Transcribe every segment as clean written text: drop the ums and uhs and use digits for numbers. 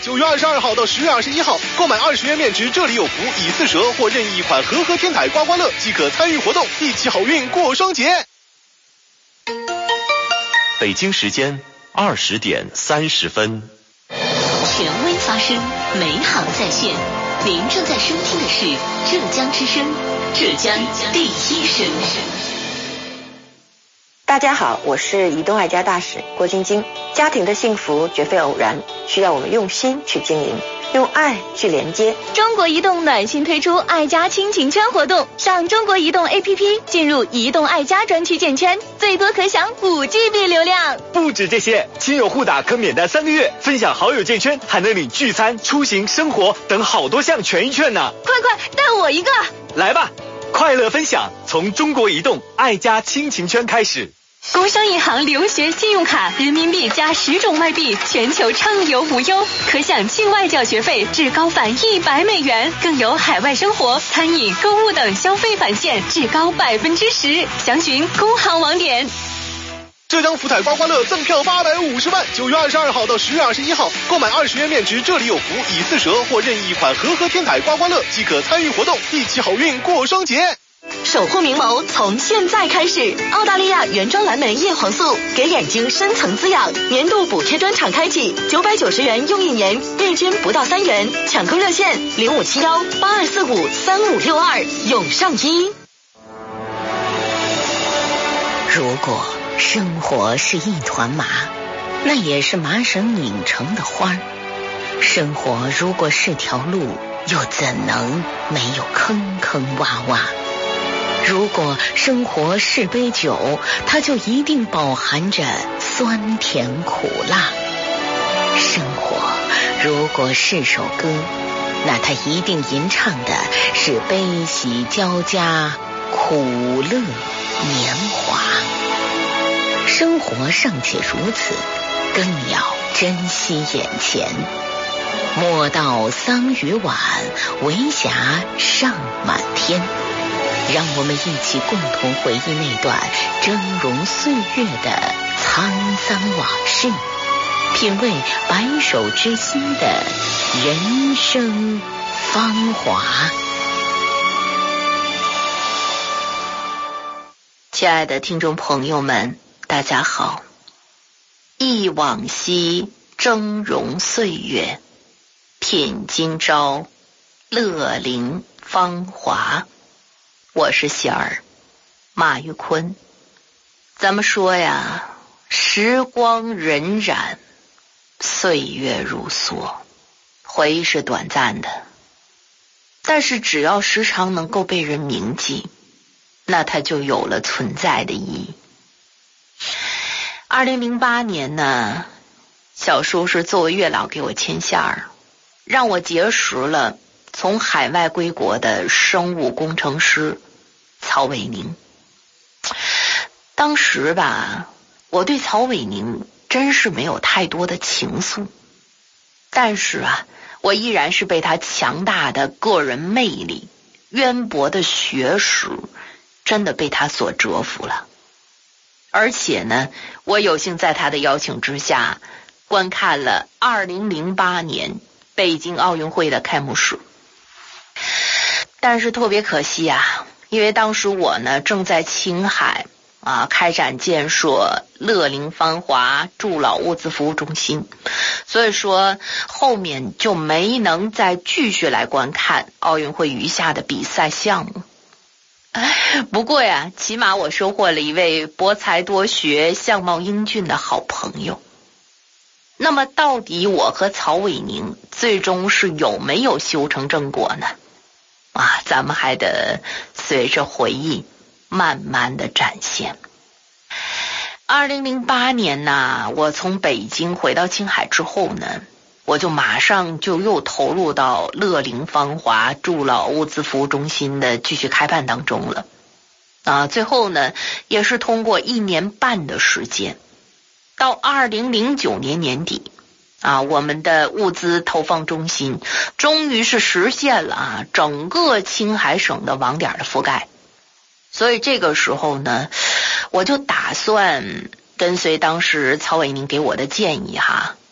9月22号到10月21号，购买20元面值这里有福以4折或任意一款和天台刮刮乐即可参与活动，一起好运过双节。 北京时间20点30分。 权威发声，美好在线。您正在收听的是浙江之声，浙江第一声。 大家好，我是移动爱家大使郭晶晶。家庭的幸福绝非偶然，需要我们用心去经营，用爱去连接。 中国移动暖心推出爱家亲情圈活动，上中国移动 APP 进入移动爱家专区建圈，最多可享5GB 流量。 不止这些，亲友互打可免单3个月，分享好友建圈还能领聚餐、出行、生活等好多项权益券呢。 快带我一个！ 来吧，快乐分享从中国移动爱家亲情圈开始。 工商银行留学信用卡，人民币加10种外币，全球畅游无忧，可享境外缴学费至高返100美元，更有海外生活、餐饮、购物等消费返现至高10%。详询工行网点。 浙江福彩刮刮乐赠票850万，9月22号到10月21号，购买20元面值这里有福以4折或任意一款和天台刮刮乐即可参与活动，一起好运过双节。 守护明眸从现在开始，澳大利亚原装蓝莓叶黄素给眼睛深层滋养，年度补贴专场开启，990元用1年，日均不到3元，抢购热线057182453562，永上1。如果生活是一团麻，那也是麻绳拧成的花儿。生活如果是条路，又怎能没有坑坑洼洼？如果生活是杯酒，它就一定饱含着酸甜苦辣。生活如果是首歌，那它一定吟唱的是悲喜交加，苦乐年华。生活尚且如此，更要珍惜眼前。莫道桑榆晚，为霞尚满天。让我们一起共同回忆那段峥嵘岁月的沧桑往事，品味白首之心的人生芳华。亲爱的听众朋友们，大家好。忆往昔峥嵘岁月，品今朝乐龄芳华。我是喜儿，马玉坤。咱们说呀，时光荏苒，岁月如梭，回忆是短暂的，但是只要时常能够被人铭记，那它就有了存在的意义。2008年呢，小叔是作为月老给我牵线儿，让我结识了从海外归国的生物工程师曹伟宁。当时吧，我对曹伟宁真是没有太多的情愫，但是啊，我依然是被他强大的个人魅力、渊博的学识，真的被他所折服了。而且呢，我有幸在他的邀请之下，观看了2008年北京奥运会的开幕式。但是特别可惜啊，因为当时我呢正在青海开展建设乐龄芳华助老物资服务中心，所以说后面就没能再继续来观看奥运会余下的比赛项目。不过呀，起码我收获了一位博才多学、相貌英俊的好朋友。那么到底我和曹伟宁最终是有没有修成正果呢？咱们还得随着回忆慢慢的展现。2008年呢，我从北京回到青海之后呢，我就马上就又投入到乐龄芳华助老物资服务中心的继续开办当中了。最后呢，也是通过1年半的时间，到2009年年底我们的物资投放中心终于是实现了整个青海省的网点的覆盖。所以这个时候呢，我就打算跟随当时曹伟宁给我的建议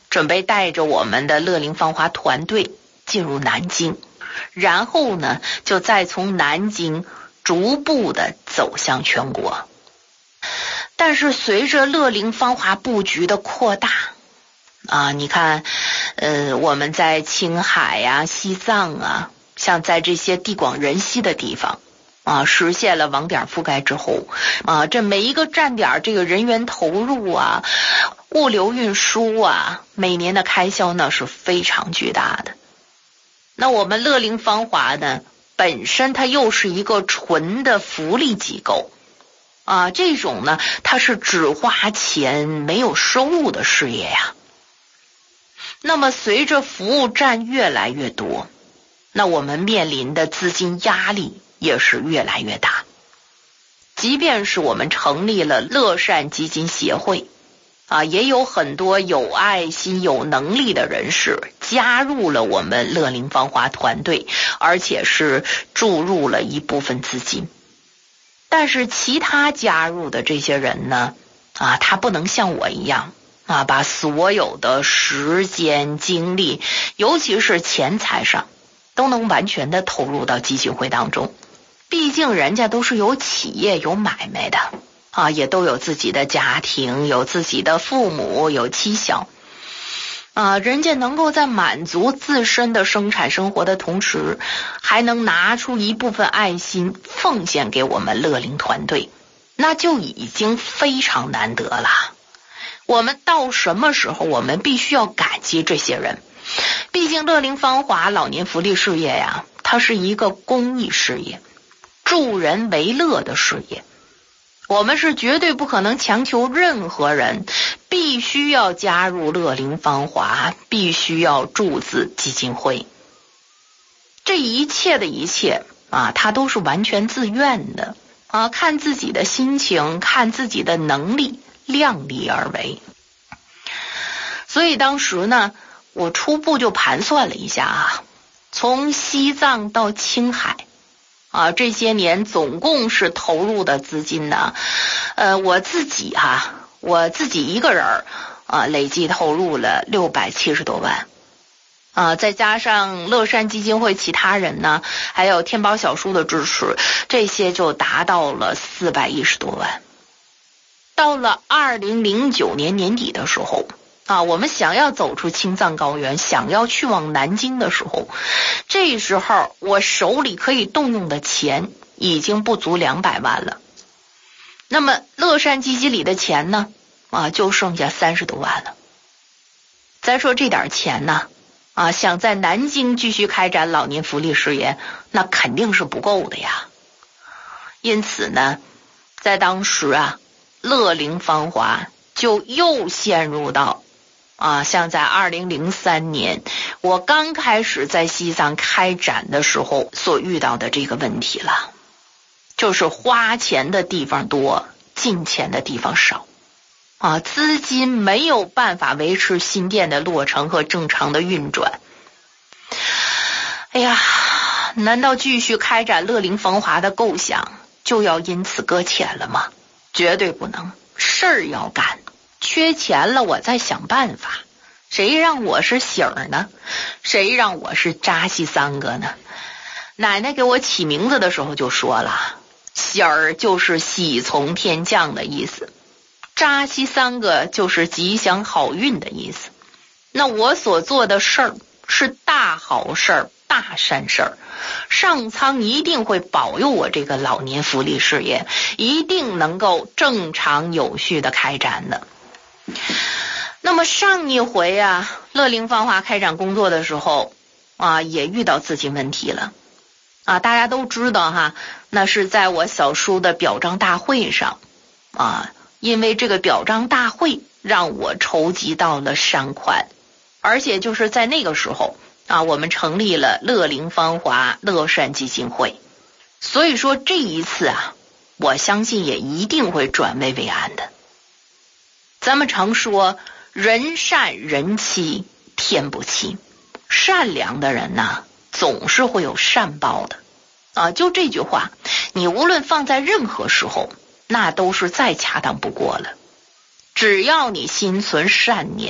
准备带着我们的乐龄芳华团队进入南京，然后呢，就再从南京逐步的走向全国。但是随着乐龄芳华布局的扩大你看我们在青海啊、西藏啊，像在这些地广人稀的地方实现了网点覆盖之后这每一个站点这个人员投入物流运输每年的开销呢是非常巨大的。那我们乐龄芳华呢，本身它又是一个纯的福利机构这种呢，它是只花钱没有收入的事业呀。那么随着服务站越来越多，那我们面临的资金压力也是越来越大。即便是我们成立了乐善基金协会也有很多有爱心有能力的人士加入了我们乐龄芳华团队，而且是注入了一部分资金。但是其他加入的这些人呢他不能像我一样把所有的时间精力，尤其是钱财上都能完全的投入到基金会当中。毕竟人家都是有企业有买卖的也都有自己的家庭，有自己的父母，有妻小人家能够在满足自身的生产生活的同时，还能拿出一部分爱心奉献给我们乐龄团队，那就已经非常难得了。我们到什么时候我们必须要感激这些人。毕竟乐龄芳华老年福利事业它是一个公益事业，助人为乐的事业。我们是绝对不可能强求任何人必须要加入乐龄芳华，必须要注资基金会。这一切的一切它都是完全自愿的看自己的心情，看自己的能力，量力而为。所以当时呢，我初步就盘算了一下从西藏到青海这些年总共是投入的资金呢我自己一个人累计投入了670多万再加上乐善基金会其他人呢，还有天宝小书的支持，这些就达到了410多万。到了2009年年底的时候我们想要走出青藏高原，想要去往南京的时候，这时候我手里可以动用的钱已经不足200万了。那么乐善基金里的钱呢就剩下30多万了。再说这点钱呢想在南京继续开展老年福利事业，那肯定是不够的呀。因此呢，在当时乐龄芳华就又陷入到像在2003年我刚开始在西藏开展的时候所遇到的这个问题了，就是花钱的地方多，进钱的地方少资金没有办法维持新店的落成和正常的运转。哎呀，难道继续开展乐龄芳华的构想就要因此搁浅了吗？绝对不能，事儿要干，缺钱了我再想办法。谁让我是喜儿呢？谁让我是扎西三哥呢？奶奶给我起名字的时候就说了，喜儿就是喜从天降的意思，扎西三个就是吉祥好运的意思。那我所做的事儿是大好事儿，大善事儿，上苍一定会保佑我这个老年福利事业，一定能够正常有序的开展的。那么上一回乐龄芳华开展工作的时候也遇到资金问题了大家都知道那是在我小叔的表彰大会上因为这个表彰大会让我筹集到了善款，而且就是在那个时候我们成立了乐龄芳华乐善基金会。所以说这一次我相信也一定会转危为安的。咱们常说人善人欺天不欺，善良的人总是会有善报的就这句话你无论放在任何时候那都是再恰当不过了。只要你心存善念，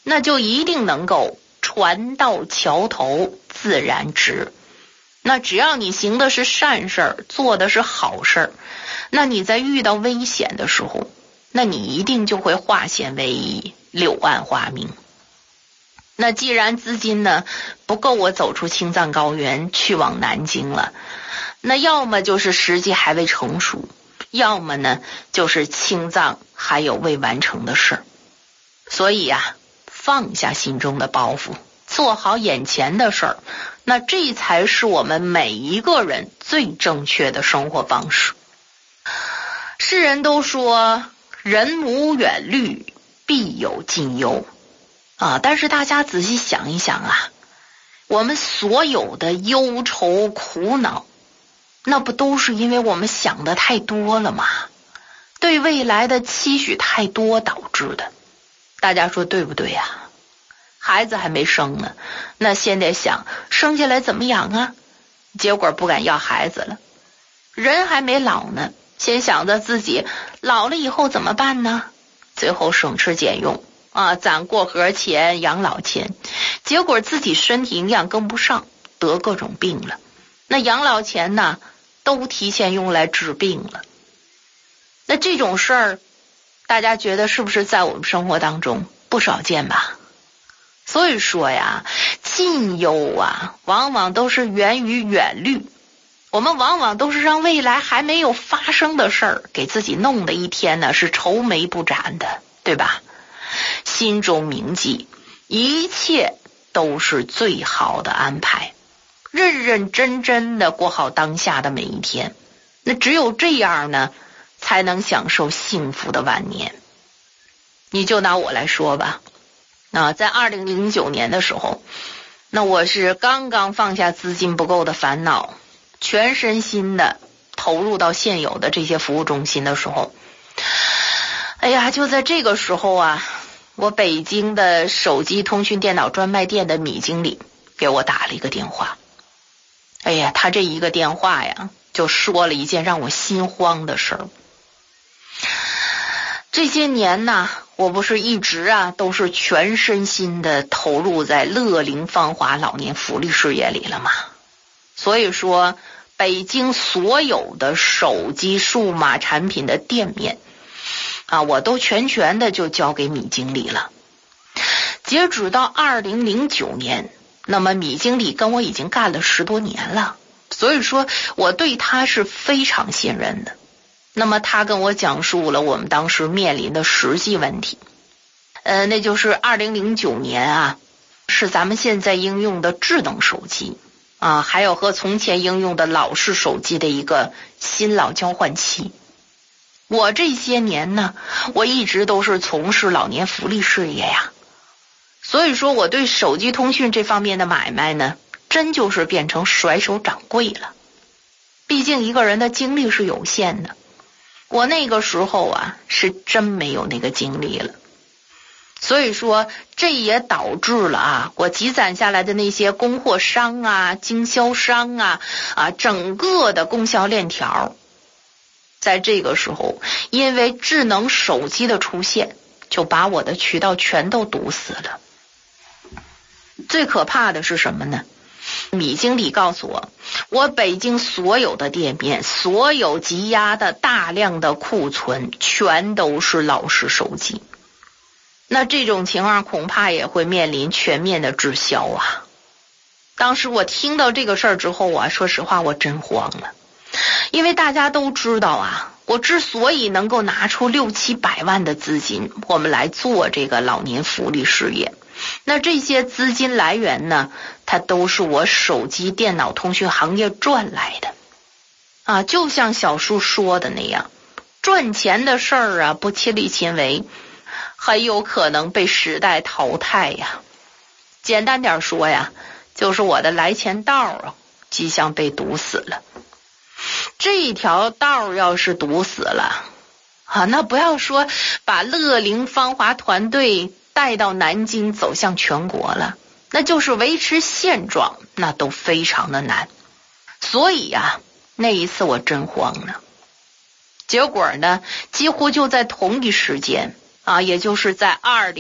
那就一定能够船到桥头自然直。那只要你行的是善事儿，做的是好事儿，那你在遇到危险的时候，那你一定就会化险为夷，柳暗花明。那既然资金呢不够我走出青藏高原去往南京了，那要么就是时机还未成熟，要么呢就是青藏还有未完成的事儿。所以啊，放下心中的包袱，做好眼前的事儿，那这才是我们每一个人最正确的生活方式。世人都说人无远虑，必有近忧啊，但是大家仔细想一想啊，我们所有的忧愁苦恼，那不都是因为我们想的太多了吗？对未来的期许太多导致的。大家说对不对呀？孩子还没生呢，那先得想生下来怎么养啊，结果不敢要孩子了。人还没老呢，先想着自己老了以后怎么办呢？最后省吃俭用啊，攒过河钱养老钱，结果自己身体营养跟不上，得各种病了。那养老钱呢，都提前用来治病了。那这种事儿，大家觉得是不是在我们生活当中不少见吧？所以说呀，近忧啊，往往都是源于远虑。我们往往都是让未来还没有发生的事儿，给自己弄的一天呢是愁眉不展的，对吧？心中铭记，一切都是最好的安排，认认真真的过好当下的每一天。那只有这样呢，才能享受幸福的晚年。你就拿我来说吧，在2009年的时候，那我是刚刚放下资金不够的烦恼，全身心的投入到现有的这些服务中心的时候，哎呀，就在这个时候啊，我北京的手机通讯电脑专卖店的米经理给我打了一个电话。哎呀，他这一个电话呀，就说了一件让我心慌的事儿。这些年呢，我不是一直都是全身心的投入在乐龄芳华老年福利事业里了嘛。所以说，北京所有的手机数码产品的店面我都全权的就交给米经理了。截止到2009年，那么米经理跟我已经干了10多年了，所以说我对他是非常信任的。那么他跟我讲述了我们当时面临的实际问题，那就是2009年是咱们现在应用的智能手机还有和从前应用的老式手机的一个新老交换期。我这些年呢，我一直都是从事老年福利事业呀，所以说我对手机通讯这方面的买卖呢，真就是变成甩手掌柜了。毕竟一个人的精力是有限的，我那个时候是真没有那个精力了。所以说这也导致了我积攒下来的那些供货商经销商整个的供销链条，在这个时候因为智能手机的出现，就把我的渠道全都堵死了。最可怕的是什么呢？米经理告诉我，我北京所有的店面，所有积压的大量的库存，全都是老式手机。那这种情况恐怕也会面临全面的滞销当时我听到这个事儿之后说实话我真慌了。因为大家都知道我之所以能够拿出600-700万的资金，我们来做这个老年福利事业，那这些资金来源呢，它都是我手机电脑通讯行业赚来的就像小叔说的那样，赚钱的事儿不亲力亲为，很有可能被时代淘汰呀。简单点说就是我的来钱道即将被堵死了。这条道要是堵死了那不要说把乐龄芳华团队带到南京走向全国了，那就是维持现状，那都非常的难。所以那一次我真慌了。结果呢，几乎就在同一时间也就是在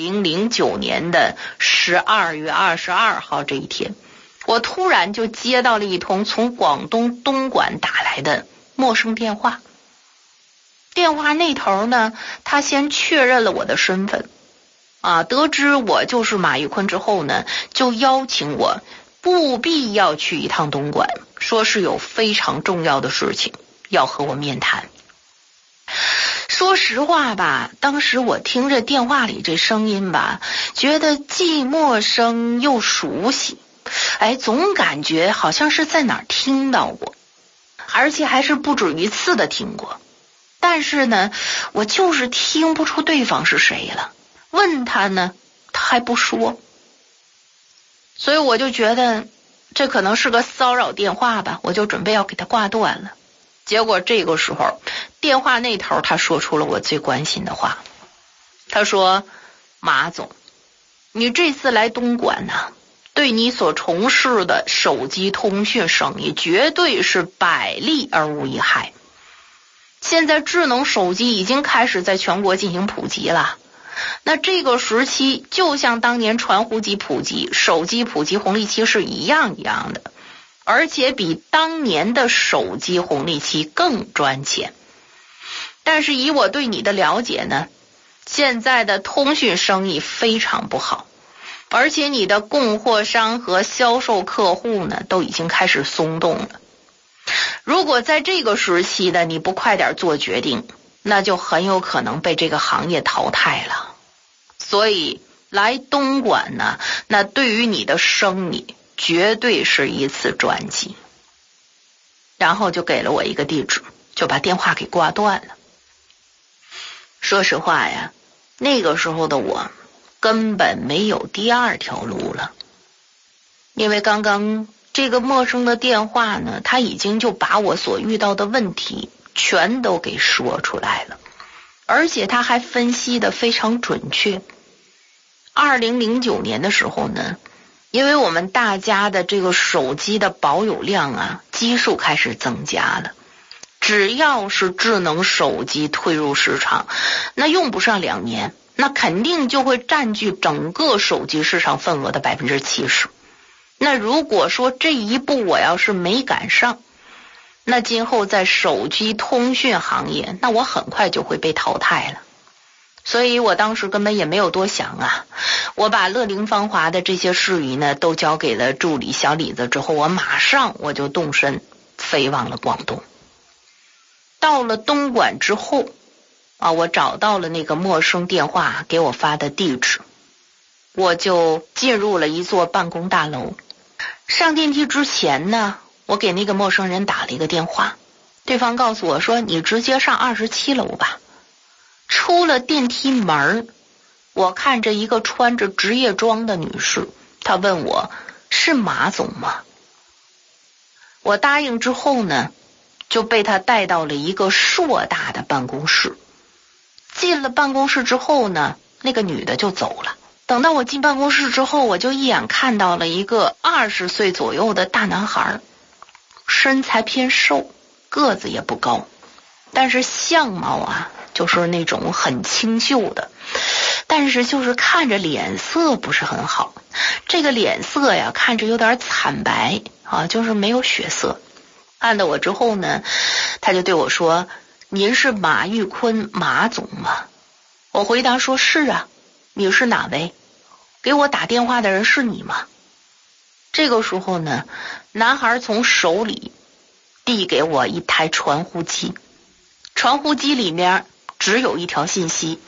2009年的12月22号这一天，我突然就接到了一通从广东东莞打来的陌生电话。电话那头呢，他先确认了我的身份，得知我就是马玉坤之后呢，就邀请我务必要去一趟东莞，说是有非常重要的事情要和我面谈。说实话吧，当时我听着电话里这声音吧，觉得既陌生又熟悉，总感觉好像是在哪儿听到过，而且还是不止一次的听过。但是呢，我就是听不出对方是谁了，问他呢，他还不说，所以我就觉得这可能是个骚扰电话吧，我就准备要给他挂断了。结果这个时候电话那头他说出了我最关心的话，他说：马总，你这次来东莞对你所从事的手机通讯生意绝对是百利而无一害。现在智能手机已经开始在全国进行普及了，那这个时期就像当年传呼机普及、手机普及红利期是一样的，而且比当年的手机红利期更赚钱。但是以我对你的了解呢，现在的通讯生意非常不好，而且你的供货商和销售客户呢都已经开始松动了。如果在这个时期呢你不快点做决定，那就很有可能被这个行业淘汰了。所以来东莞呢，那对于你的生意绝对是一次转机。然后就给了我一个地址，就把电话给挂断了。说实话呀，那个时候的我根本没有第二条路了，因为刚刚这个陌生的电话呢，他已经就把我所遇到的问题全都给说出来了，而且他还分析得非常准确。2009年的时候呢，因为我们大家的这个手机的保有量基数开始增加了，只要是智能手机推入市场，那用不上2年，那肯定就会占据整个手机市场份额的70%。那如果说这一步我要是没赶上，那今后在手机通讯行业，那我很快就会被淘汰了。所以我当时根本也没有多想我把乐龄芳华的这些事宜呢都交给了助理小李子之后，我马上就动身飞往了广东。到了东莞之后我找到了那个陌生电话给我发的地址，我就进入了一座办公大楼。上电梯之前呢，我给那个陌生人打了一个电话，对方告诉我说你直接上27楼吧。出了电梯门，我看着一个穿着职业装的女士，她问我是马总吗？我答应之后呢，就被她带到了一个硕大的办公室。进了办公室之后呢，那个女的就走了。等到我进办公室之后，我就一眼看到了一个20岁左右的大男孩，身材偏瘦，个子也不高，但是相貌就是那种很清秀的，但是就是看着脸色不是很好，这个脸色看着有点惨白就是没有血色。看到我之后呢，他就对我说，您是马玉坤马总吗？我回答说是你是哪位？给我打电话的人是你吗？这个时候呢，男孩从手里递给我一台传呼机，传呼机里面只有一条信息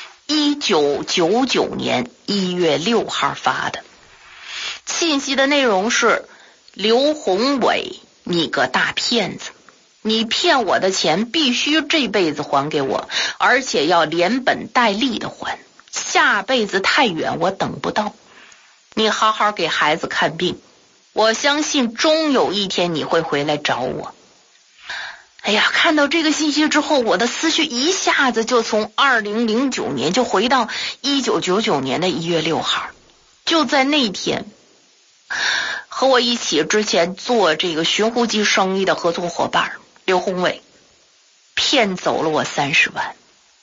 ，1999年1月6号发的。信息的内容是：刘宏伟，你个大骗子，你骗我的钱必须这辈子还给我，而且要连本带利的还，下辈子太远我等不到。你好好给孩子看病，我相信终有一天你会回来找我。看到这个信息之后，我的思绪一下子就从2009年就回到1999年的1月6号。就在那天，和我一起之前做这个寻呼机生意的合作伙伴刘宏伟骗走了我30万。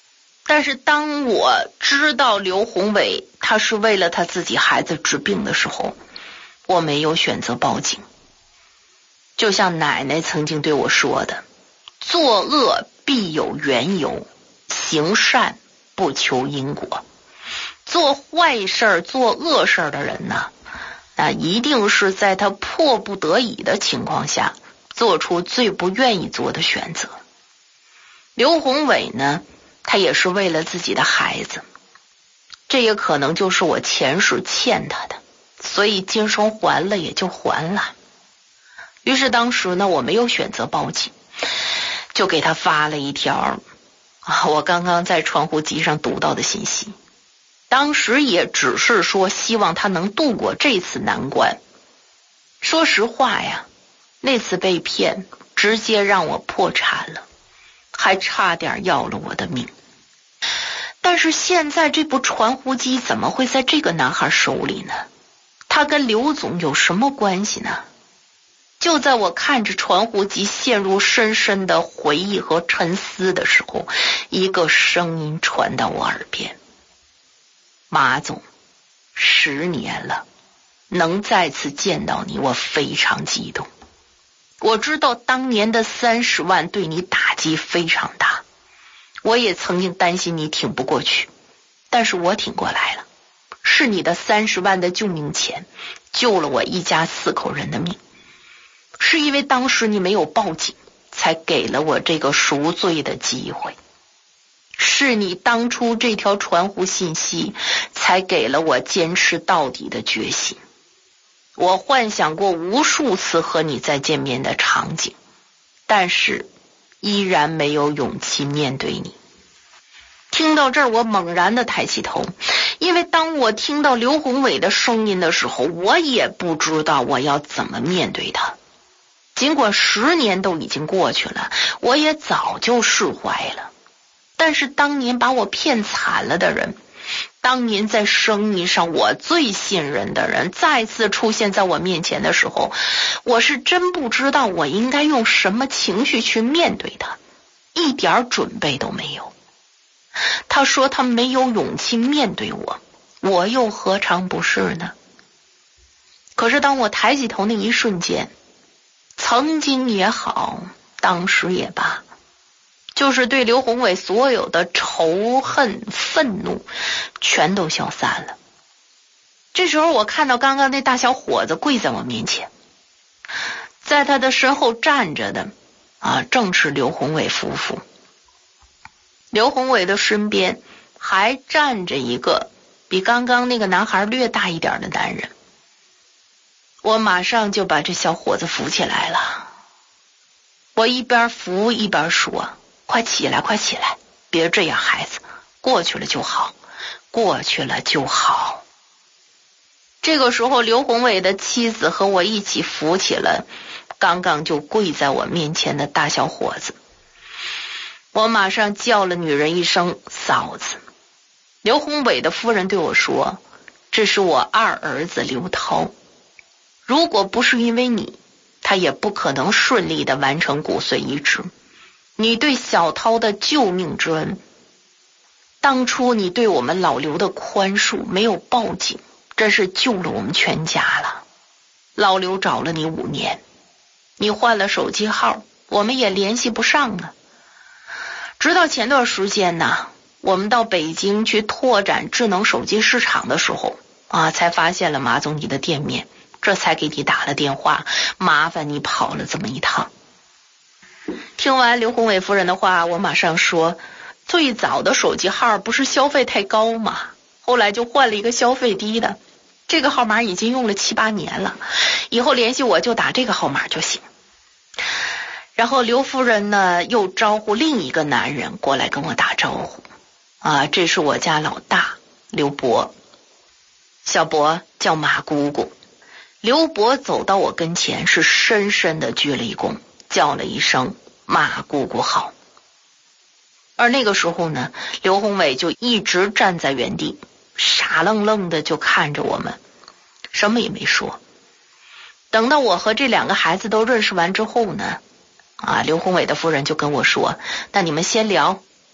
但是当我知道刘宏伟他是为了他自己孩子治病的时候，我没有选择报警。就像奶奶曾经对我说的，作恶必有缘由，行善不求因果。做坏事做恶事的人呢，那一定是在他迫不得已的情况下做出最不愿意做的选择。刘宏伟呢，他也是为了自己的孩子，这也可能就是我前世欠他的，所以今生还了也就还了。于是当时呢，我没有选择报警，就给他发了一条我刚刚在传呼机上读到的信息。当时也只是说希望他能度过这次难关。说实话呀，那次被骗直接让我破产了，还差点要了我的命。但是现在这部传呼机怎么会在这个男孩手里呢？他跟刘总有什么关系呢？就在我看着传呼机陷入深深的回忆和沉思的时候，一个声音传到我耳边：马总，10年了，能再次见到你，我非常激动。我知道当年的30万对你打击非常大，我也曾经担心你挺不过去，但是我挺过来了。是你的30万的救命钱，救了我一家4口人的命。是因为当时你没有报警，才给了我这个赎罪的机会。是你当初这条传呼信息，才给了我坚持到底的决心。我幻想过无数次和你再见面的场景，但是依然没有勇气面对你。听到这儿，我猛然的抬起头，因为当我听到刘宏伟的声音的时候，我也不知道我要怎么面对他。尽管10年都已经过去了，我也早就释怀了。但是当年把我骗惨了的人，当年在生意上我最信任的人，再次出现在我面前的时候，我是真不知道我应该用什么情绪去面对他，一点准备都没有。他说他没有勇气面对我，我又何尝不是呢？可是当我抬起头那一瞬间，曾经也好，当时也罢，就是对刘宏伟所有的仇恨愤怒全都消散了。这时候我看到刚刚那大小伙子跪在我面前，在他的身后站着的正是刘宏伟夫妇。刘宏伟的身边还站着一个比刚刚那个男孩略大一点的男人。我马上就把这小伙子扶起来了，我一边扶一边说：快起来，快起来，别这样，孩子，过去了就好，过去了就好。这个时候，刘宏伟的妻子和我一起扶起了刚刚就跪在我面前的大小伙子。我马上叫了女人一声嫂子。刘宏伟的夫人对我说：这是我二儿子刘涛，如果不是因为你，他也不可能顺利的完成骨髓移植。你对小涛的救命之恩，当初你对我们老刘的宽恕，没有报警，真是救了我们全家了。老刘找了你5年，你换了手机号，我们也联系不上了。直到前段时间呢，我们到北京去拓展智能手机市场的时候才发现了马总你的店面，这才给你打了电话，麻烦你跑了这么一趟。听完刘宏伟夫人的话，我马上说：最早的手机号不是消费太高吗？后来就换了一个消费低的，这个号码已经用了7、8年了，以后联系我就打这个号码就行。然后刘夫人呢又招呼另一个男人过来跟我打招呼这是我家老大刘伯，小伯叫马姑姑。刘伯走到我跟前，是深深的鞠了一躬，叫了一声马姑姑好。而那个时候呢，刘宏伟就一直站在原地，傻愣愣的就看着我们，什么也没说。等到我和这2个孩子都认识完之后呢，刘宏伟的夫人就跟我说：那你们先聊，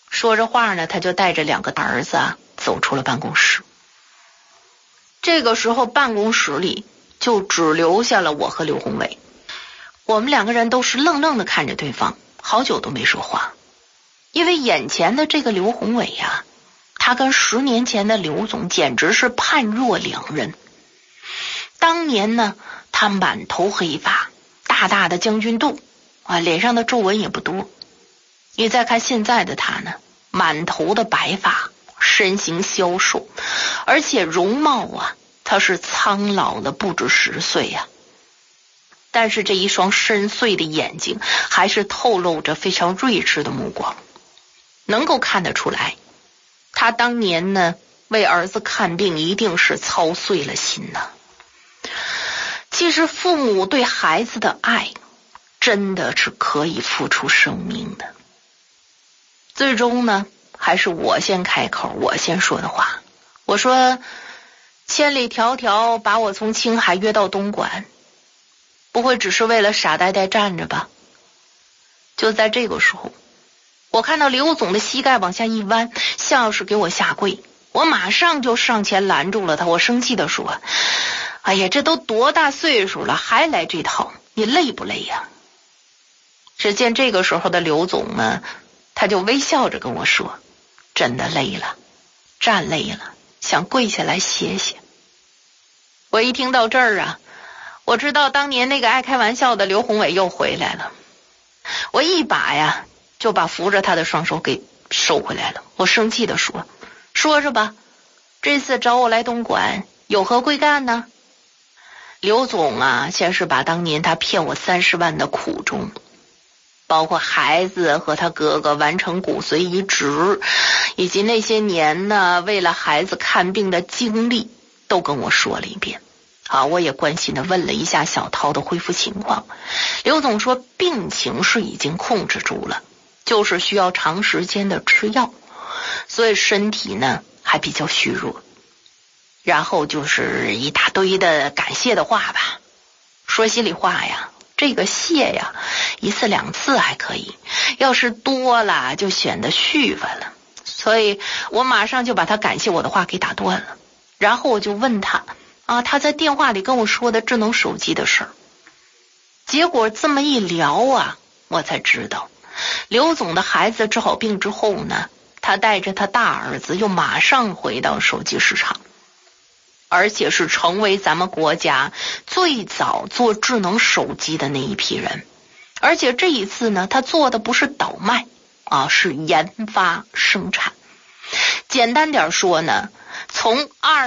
说着话呢，他就带着2个儿子走出了办公室。这个时候办公室里就只留下了我和刘宏伟，我们2个人都是愣愣的看着对方，好久都没说话。因为眼前的这个刘宏伟他跟10年前的刘总简直是判若两人。当年呢，他满头黑发，大大的将军肚脸上的皱纹也不多。你再看现在的他呢，满头的白发，身形消瘦，而且容貌他是苍老了不止10岁但是这一双深邃的眼睛还是透露着非常睿智的目光，能够看得出来，他当年呢为儿子看病一定是操碎了心其实父母对孩子的爱真的是可以付出生命的。最终呢，还是我先开口，我先说的话。我说，千里迢迢把我从青海约到东莞，不会只是为了傻呆呆站着吧？就在这个时候，我看到刘总的膝盖往下一弯，像是给我下跪。我马上就上前拦住了他，我生气地说，哎呀，这都多大岁数了，还来这套，你累不累呀？只见这个时候的刘总呢，他就微笑着跟我说，真的累了，站累了，想跪下来歇歇。我一听到这儿我知道当年那个爱开玩笑的刘宏伟又回来了。我一把就把扶着他的双手给收回来了。我生气地说，说着吧，这次找我来东莞有何贵干呢？刘总先是把当年他骗我30万的苦衷，包括孩子和他哥哥完成骨髓移植，以及那些年呢为了孩子看病的经历都跟我说了一遍。我也关心的问了一下小涛的恢复情况。刘总说病情是已经控制住了，就是需要长时间的吃药，所以身体呢还比较虚弱。然后就是一大堆的感谢的话吧。说心里话这个谢1次2次还可以，要是多了就显得虚泛了。所以我马上就把他感谢我的话给打断了。然后我就问他他在电话里跟我说的智能手机的事儿。结果这么一聊我才知道，刘总的孩子治好病之后呢，他带着他大儿子又马上回到手机市场，而且是成为咱们国家最早做智能手机的那一批人。而且这一次呢，他做的不是倒卖是研发生产。简单点说呢，从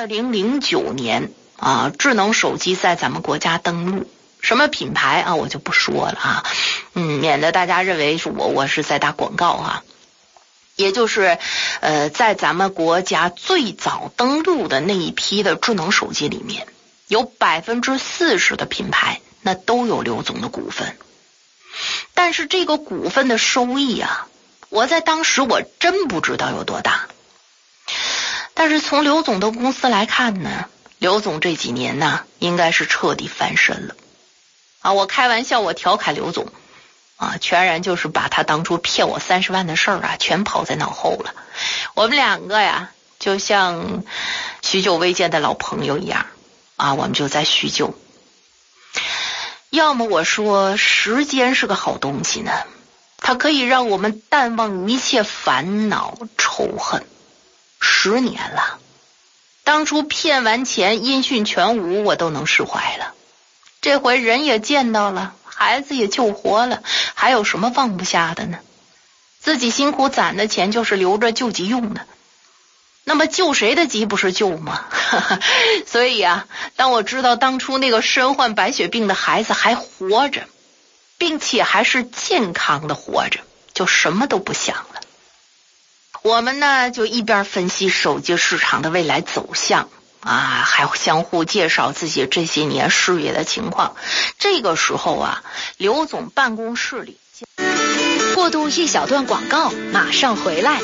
2009年智能手机在咱们国家登陆，什么品牌我就不说了免得大家认为是我是在打广告也就是在咱们国家最早登陆的那一批的智能手机里面，有40%的品牌那都有刘总的股份。但是这个股份的收益我在当时我真不知道有多大。但是从刘总的公司来看呢，刘总这几年呢应该是彻底翻身了我开玩笑，我调侃刘总全然就是把他当初骗我30万的事儿全抛在脑后了。我们2个就像许久未见的老朋友一样我们就在叙旧。要么我说时间是个好东西呢，它可以让我们淡忘一切烦恼仇恨。10年了，当初骗完钱音讯全无我都能释怀了，这回人也见到了，孩子也救活了，还有什么放不下的呢？自己辛苦攒的钱就是留着救急用的，那么救谁的急不是救吗？所以当我知道当初那个身患白血病的孩子还活着，并且还是健康的活着，就什么都不想了。我们呢就一边分析手机市场的未来走向还相互介绍自己这些年事业的情况。这个时候刘总办公室里过渡一小段广告，马上回来。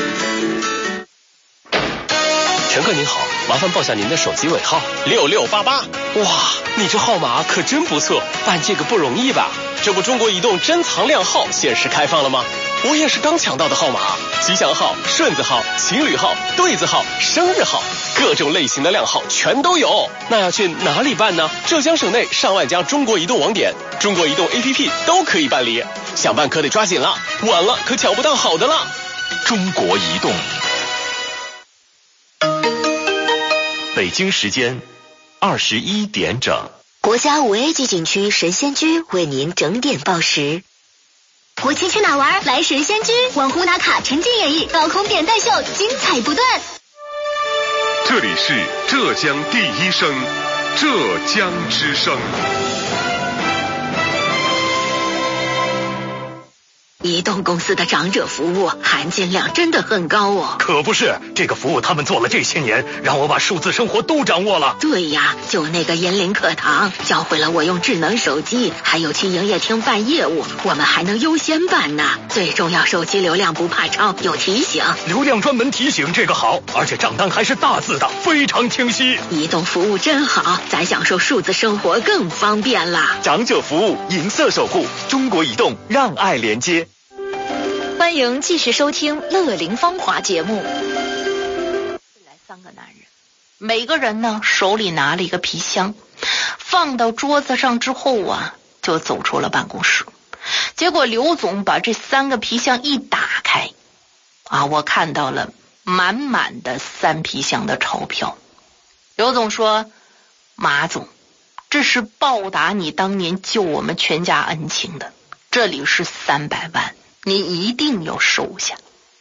乘客您好，麻烦报下您的手机尾号 6688。 哇，你这号码可真不错，办这个不容易吧？ 这不中国移动珍藏靓号限时开放了吗？ 我也是刚抢到的号码，吉祥号、顺子号、情侣号、对子号、生日号，各种类型的靓号全都有。那要去哪里办呢？浙江省内上万家中国移动网点、中国移动 APP 都可以办理，想办可得抓紧了，晚了可抢不到好的了。 中国移动。北京时间21点整。 国家5A 级景区神仙居为您整点报时。 国庆去哪玩？来神仙居，网红打卡，沉浸演绎，高空点带秀，精彩不断。 这里是浙江第一声，浙江之声。 移动公司的长者服务含金量真的很高哦。 可不是，这个服务他们做了这些年，让我把数字生活都掌握了。 对呀，就那个银林课堂，教会了我用智能手机，还有去营业厅办业务，我们还能优先办呢。最重要，手机流量不怕超，有提醒。 流量专门提醒，这个好，而且账单还是大字的，非常清晰。 移动服务真好，咱享受数字生活更方便啦。 长者服务，银色守护，中国移动，让爱连接。 欢迎继续收听《乐龄芳华》节目。 来3个男人，每个人呢手里拿了一个皮箱，放到桌子上之后啊，就走出了办公室。结果刘总把这3个皮箱一打开，我看到了满满的3皮箱的钞票。刘总说：“马总，这是报答你当年救我们全家恩情的，这里是300万。你一定要收下。”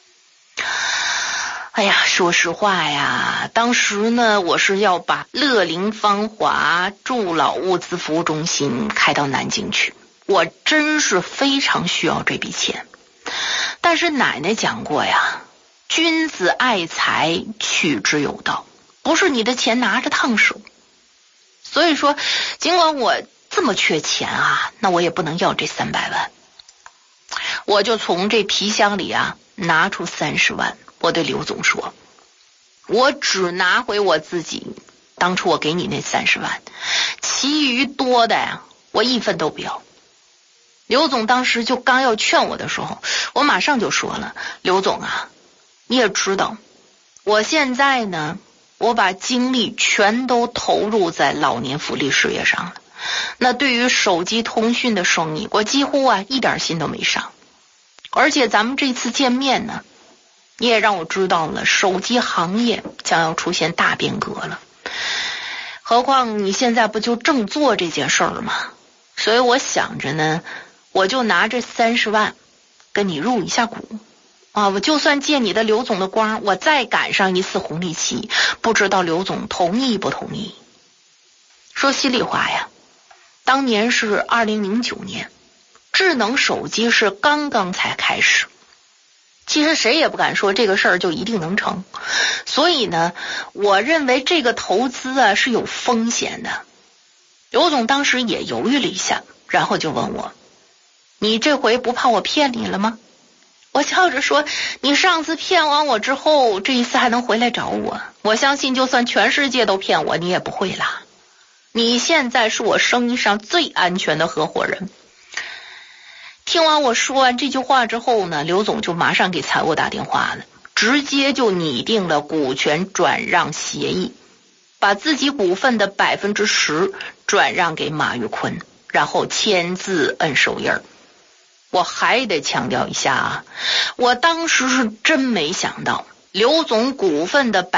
哎呀，说实话呀，当时呢，我是要把乐龄芳华助老物资服务中心开到南京去，我真是非常需要这笔钱。但是奶奶讲过呀，君子爱财，取之有道，不是你的钱拿着烫手。所以说，尽管我这么缺钱那我也不能要这300万。我就从这皮箱里拿出30万，我对刘总说，我只拿回我自己当初我给你那30万，其余多的我1分都不要。刘总当时就刚要劝我的时候，我马上就说了，刘总你也知道，我现在呢，我把精力全都投入在老年福利事业上了，那对于手机通讯的生意，我几乎一点心都没上。而且咱们这次见面呢，你也让我知道了手机行业将要出现大变革了。何况你现在不就正做这件事儿吗？所以我想着呢，我就拿这30万跟你入一下股我就算借你的刘总的光，我再赶上一次红利期，不知道刘总同意不同意。说心里话呀，当年是2009年，智能手机是刚刚才开始，其实谁也不敢说这个事儿就一定能成，所以呢，我认为这个投资是有风险的。刘总当时也犹豫了一下，然后就问我，你这回不怕我骗你了吗？我笑着说，你上次骗完我之后，这一次还能回来找我，我相信就算全世界都骗我，你也不会啦。你现在是我生意上最安全的合伙人。听完我说完这句话之后呢，刘总就马上给财务打电话了，直接就拟定了股权转让协议，把自己股份的10%转让给马玉坤，然后签字摁手印。我还得强调一下我当时是真没想到刘总股份的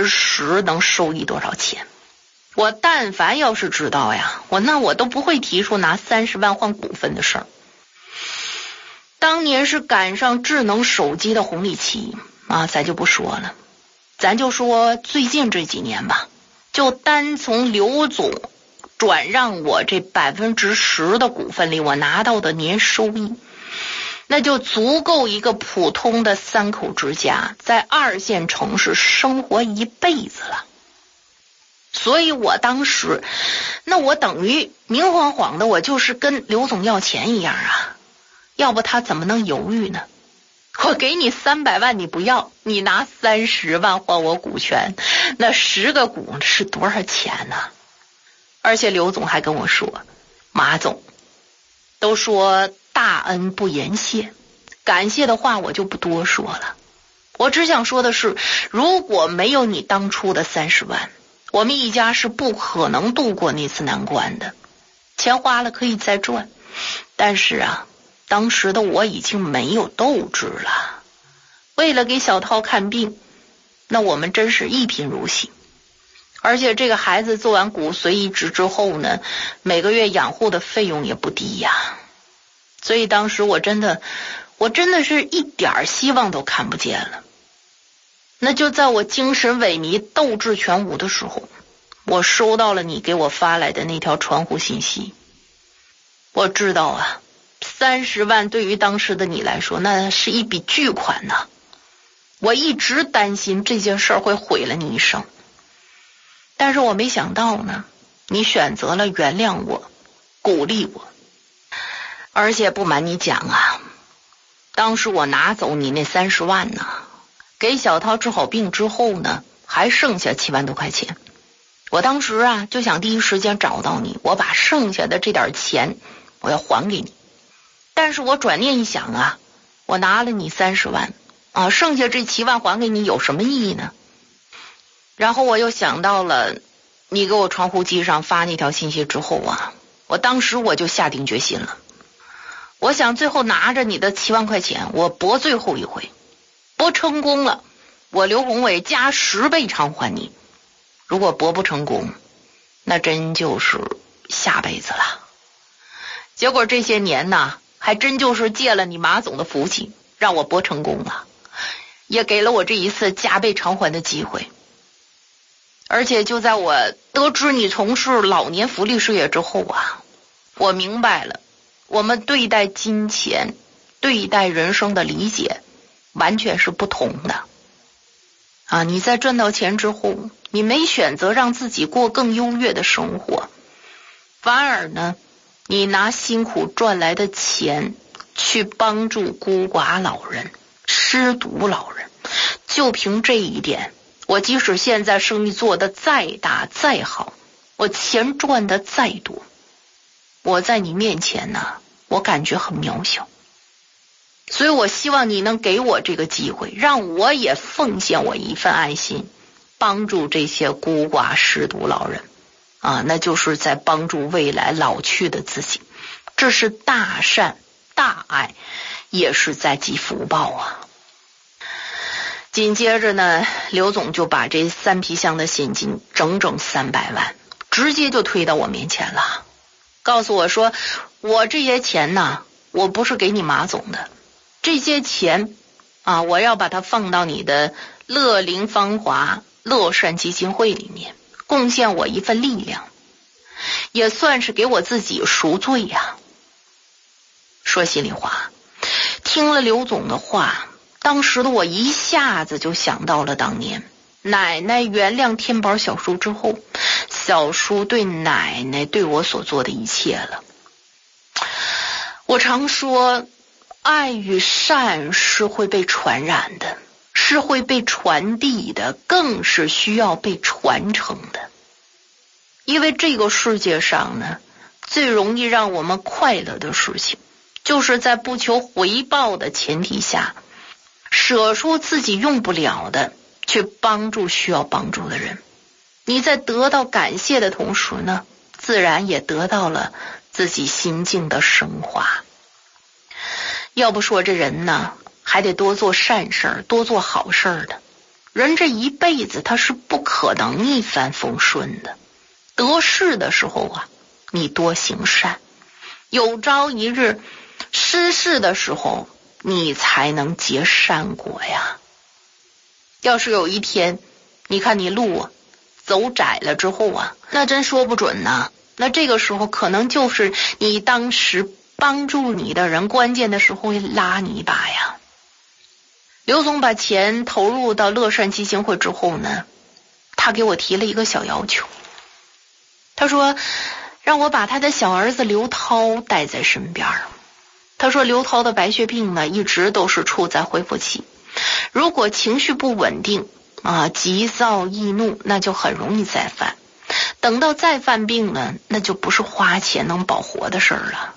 10%能收益多少钱。我但凡要是知道我都不会提出拿30万换股份的事儿。当年是赶上智能手机的红利期咱就不说了，咱就说最近这几年吧，就单从刘总转让我这10%的股份里，我拿到的年收益，那就足够一个普通的3口之家在2线城市生活一辈子了。所以我当时，那我等于明晃晃的，我就是跟刘总要钱一样要不他怎么能犹豫呢？我给你300万你不要，你拿30万换我股权，那10个股是多少钱呢？而且刘总还跟我说，马总，都说大恩不言谢， 感谢的话我就不多说了，我只想说的是，如果没有你当初的30万，我们一家是不可能度过那次难关的。钱花了可以再赚，但是啊，当时的我已经没有斗志了。为了给小涛看病，那我们真是一贫如洗。而且这个孩子做完骨髓移植之后呢，每个月养护的费用也不低呀。所以当时我真的是一点希望都看不见了。那就在我精神萎靡、斗志全无的时候，我收到了你给我发来的那条传呼信息。我知道啊，30万对于当时的你来说，那是一笔巨款呐。我一直担心这件事会毁了你一生，但是我没想到呢，你选择了原谅我，鼓励我。而且不瞒你讲啊，当时我拿走你那30万呢，给小涛治好病之后呢，还剩下7万多块钱。我当时啊就想第一时间找到你，我把剩下的这点钱我要还给你。但是我转念一想啊，我拿了你30万啊，剩下这7万还给你有什么意义呢？然后我又想到了你给我传呼机上发那条信息之后啊，我当时我就下定决心了。我想最后拿着你的7万块钱，我搏最后一回，搏成功了，我刘宏伟加10倍偿还你；如果搏不成功，那真就是下辈子了。结果这些年呢，还真就是借了你马总的福气，让我搏成功了，也给了我这一次加倍偿还的机会。而且就在我得知你从事老年福利事业之后啊，我明白了我们对待金钱、对待人生的理解完全是不同的啊！你在赚到钱之后，你没选择让自己过更优越的生活，反而呢，你拿辛苦赚来的钱去帮助孤寡老人、失独老人。就凭这一点，我即使现在生意做得再大再好，我钱赚得再多，我在你面前呢，我感觉很渺小。所以我希望你能给我这个机会，让我也奉献我一份爱心，帮助这些孤寡失独老人啊，那就是在帮助未来老去的自己。这是大善大爱，也是在积福报啊。紧接着呢，刘总就把这3皮箱的现金整整300万直接就推到我面前了，告诉我说，我这些钱呢，我不是给你马总的，这些钱啊，我要把它放到你的乐龄芳华乐善基金会里面，贡献我一份力量，也算是给我自己赎罪呀。说心里话，听了刘总的话，当时的我一下子就想到了当年奶奶原谅天宝小叔之后，小叔对奶奶对我所做的一切了。我常说，爱与善是会被传染的，是会被传递的，更是需要被传承的。因为这个世界上呢，最容易让我们快乐的事情，就是在不求回报的前提下，舍出自己用不了的，去帮助需要帮助的人。你在得到感谢的同时呢，自然也得到了自己心境的升华。要不说这人呢，还得多做善事，多做好事的。人这一辈子他是不可能一帆风顺的，得势的时候啊，你多行善；有朝一日失势的时候，你才能结善果呀。要是有一天，你看你路啊走窄了之后啊，那真说不准呢。那这个时候可能就是你当时帮助你的人关键的时候会拉你一把呀。刘总把钱投入到乐善基金会之后呢，他给我提了一个小要求。他说让我把他的小儿子刘涛带在身边。他说刘涛的白血病呢，一直都是处在恢复期，如果情绪不稳定啊，急躁易怒，那就很容易再犯。等到再犯病呢，那就不是花钱能保活的事儿了。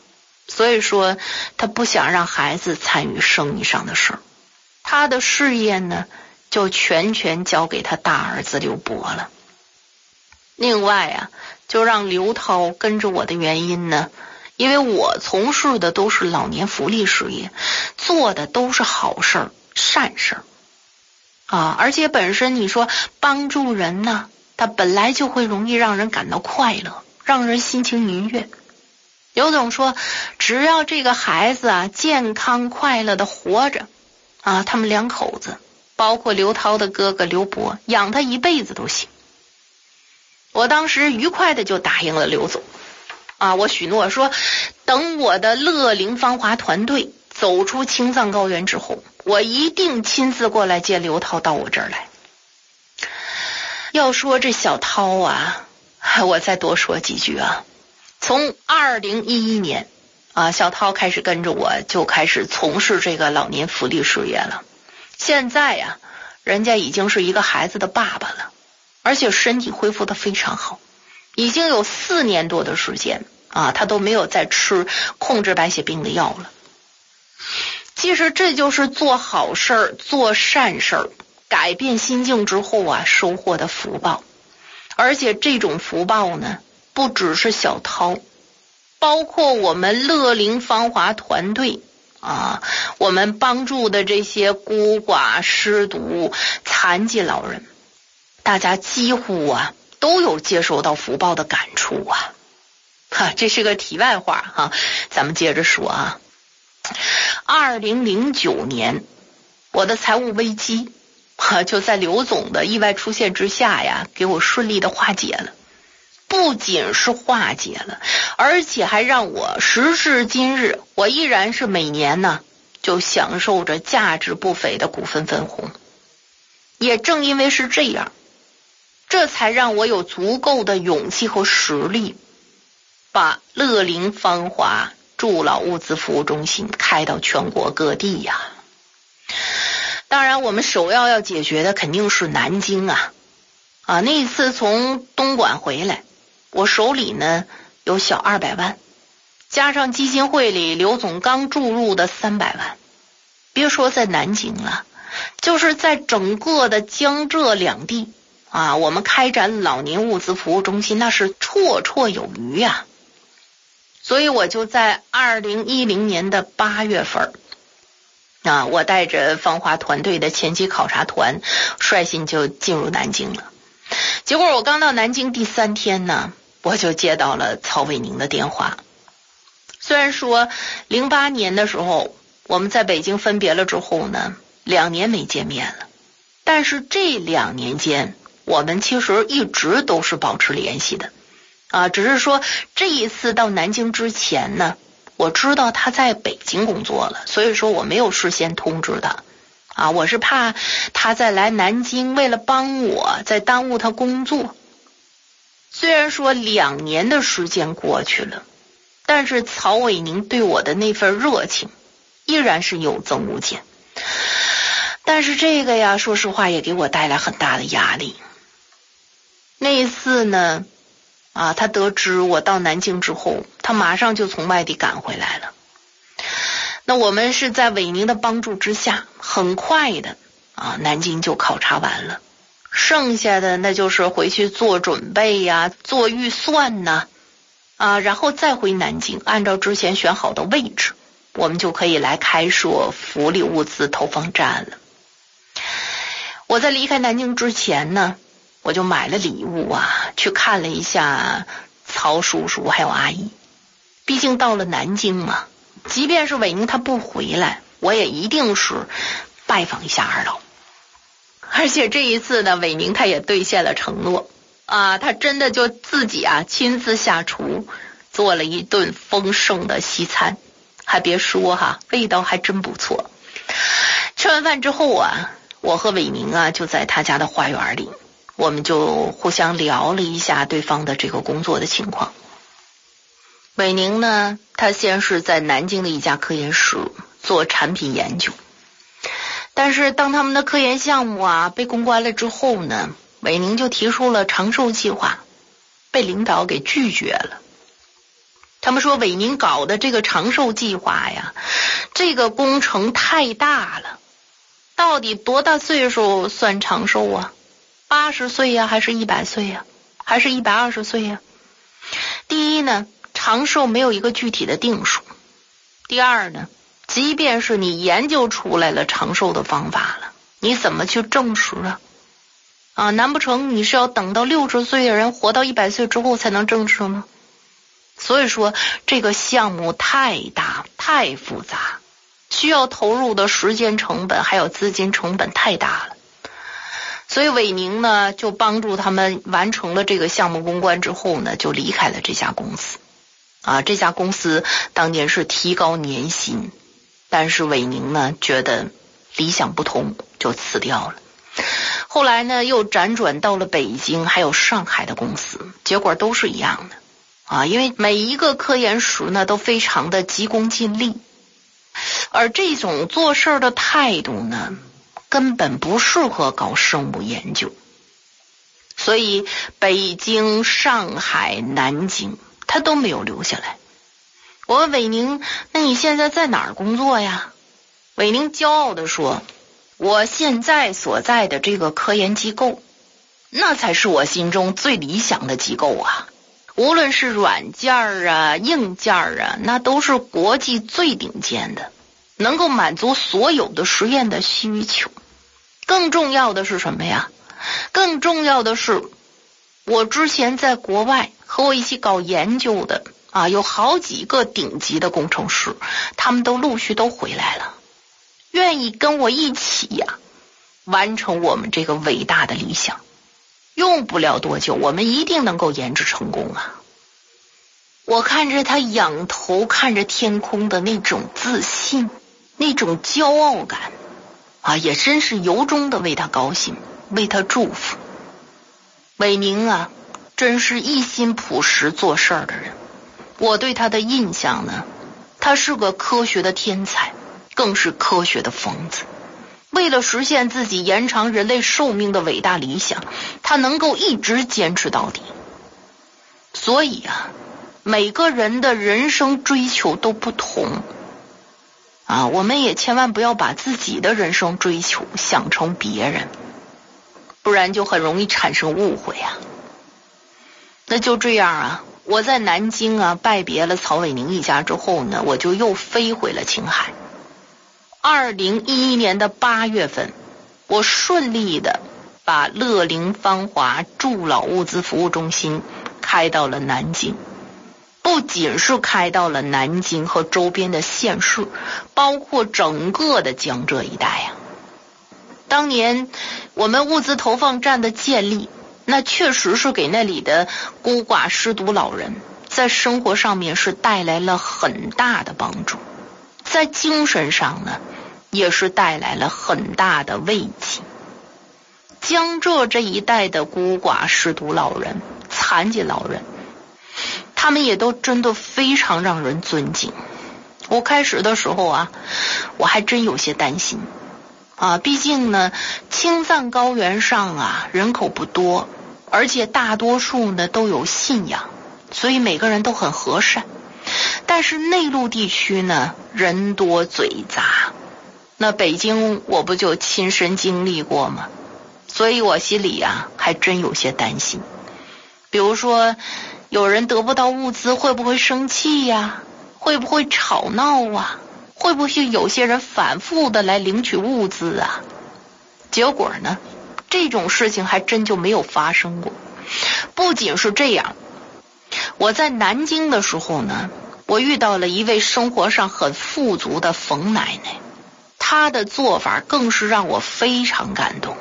所以说他不想让孩子参与生意上的事，他的事业呢就全权交给他大儿子刘伯了。另外啊，就让刘涛跟着我的原因呢，因为我从事的都是老年福利事业，做的都是好事儿、善事儿啊，而且本身你说帮助人呢，它本来就会容易让人感到快乐，让人心情愉悦。刘总说，只要这个孩子啊健康快乐的活着啊，他们两口子，包括刘涛的哥哥刘伯，养他一辈子都行。我当时愉快的就答应了刘总啊，我许诺说，等我的乐龄芳华团队走出青藏高原之后，我一定亲自过来接刘涛到我这儿来。要说这小涛啊，我再多说几句啊。从2011年啊，小涛开始跟着我，就开始从事这个老年福利事业了。现在呀，人家已经是一个孩子的爸爸了，而且身体恢复得非常好，已经有4年多的时间啊，他都没有再吃控制白血病的药了。其实这就是做好事儿、做善事儿、改变心境之后啊，收获的福报。而且这种福报呢，不只是小涛，包括我们乐龄芳华团队啊，我们帮助的这些孤寡、失独、残疾老人，大家几乎啊都有接受到福报的感触啊。这是个题外话哈，咱们接着说啊。2009年，我的财务危机就在刘总的意外出现之下呀，给我顺利的化解了。不仅是化解了，而且还让我时至今日，我依然是每年呢就享受着价值不菲的股份分红。也正因为是这样，这才让我有足够的勇气和实力，把乐龄芳华助老物资服务中心开到全国各地呀。当然我们首要解决的肯定是南京啊。那一次从东莞回来，我手里呢有小200万，加上基金会里刘总刚注入的300万，别说在南京了，就是在整个的江浙两地啊，我们开展老年物资服务中心那是绰绰有余呀。所以我就在2010年的8月份我带着芳华团队的前期考察团率先就进入南京了。结果我刚到南京第3天呢，我就接到了曹伟宁的电话。虽然说08年的时候我们在北京分别了之后呢，2年没见面了，但是这2年间我们其实一直都是保持联系的只是说这一次到南京之前呢，我知道他在北京工作了，所以说我没有事先通知他我是怕他再来南京为了帮我再耽误他工作。虽然说2年的时间过去了，但是曹伟宁对我的那份热情依然是有增无减。但是这个呀，说实话也给我带来很大的压力。那一次呢他得知我到南京之后，他马上就从外地赶回来了。那我们是在伟宁的帮助之下，很快的南京就考察完了，剩下的那就是回去做准备呀，做预算呐然后再回南京，按照之前选好的位置，我们就可以来开设福利物资投放站了。我在离开南京之前呢，我就买了礼物去看了一下曹叔叔还有阿姨。毕竟到了南京嘛，即便是伟宁他不回来，我也一定是拜访一下二老。而且这一次呢，伟宁他也兑现了承诺他真的就自己亲自下厨，做了一顿丰盛的西餐。还别说味道还真不错。吃完饭之后我和伟宁就在他家的花园里，我们就互相聊了一下对方的这个工作的情况。伟宁呢，他先是在南京的一家科研室做产品研究，但是当他们的科研项目被攻关了之后呢，伟宁就提出了长寿计划，被领导给拒绝了。 他们说韦宁搞的这个长寿计划呀，这个工程太大了，到底多大岁数算长寿啊？80岁呀，还是100岁呀，还是120岁呀？第一呢，长寿没有一个具体的定数。第二呢，即便是你研究出来了长寿的方法了，你怎么去证实啊？难不成你是要等到60岁的人活到100岁之后才能证实吗？所以说这个项目太大太复杂，需要投入的时间成本还有资金成本太大了。所以韦宁呢就帮助他们完成了这个项目攻关之后呢，就离开了这家公司。这家公司当年是提高年薪，但是韦宁呢觉得理想不同，就辞掉了。后来呢又辗转到了北京还有上海的公司，结果都是一样的。因为每一个科研室呢都非常的急功近利，而这种做事的态度呢根本不适合搞生物研究。所以北京、上海、南京他都没有留下来。我问韦宁，那你现在在哪儿工作呀？韦宁骄傲地说，我现在所在的这个科研机构，那才是我心中最理想的机构啊。无论是软件啊、硬件啊，那都是国际最顶尖的，能够满足所有的实验的需求。更重要的是什么呀？更重要的是，我之前在国外和我一起搞研究的有好几个顶级的工程师，他们都陆续都回来了，愿意跟我一起完成我们这个伟大的理想。用不了多久，我们一定能够研制成功啊！我看着他仰头看着天空的那种自信，那种骄傲感也真是由衷的为他高兴，为他祝福。韦宁真是一心朴实做事儿的人。我对他的印象呢，他是个科学的天才，更是科学的疯子。为了实现自己延长人类寿命的伟大理想，他能够一直坚持到底。所以每个人的人生追求都不同我们也千万不要把自己的人生追求想成别人，不然就很容易产生误会那就这样我在南京拜别了曹伟宁一家之后呢，我就又飞回了青海。2011年的8月份，我顺利的把乐龄芳华助老物资服务中心开到了南京。不仅是开到了南京和周边的县市，包括整个的江浙一带当年我们物资投放站的建立，那确实是给那里的孤寡失独老人在生活上面是带来了很大的帮助，在精神上呢也是带来了很大的慰藉。江浙这一带的孤寡失独老人、残疾老人，他们也都真的非常让人尊敬。我开始的时候我还真有些担心毕竟呢青藏高原上人口不多，而且大多数呢都有信仰，所以每个人都很和善。但是内陆地区呢人多嘴杂，那北京我不就亲身经历过吗？所以我心里还真有些担心。比如说有人得不到物资会不会生气会不会吵闹会不会有些人反复的来领取物资结果呢这种事情还真就没有发生过。不仅是这样，我在南京的时候呢，我遇到了一位生活上很富足的冯奶奶，她的做法更是让我非常感动。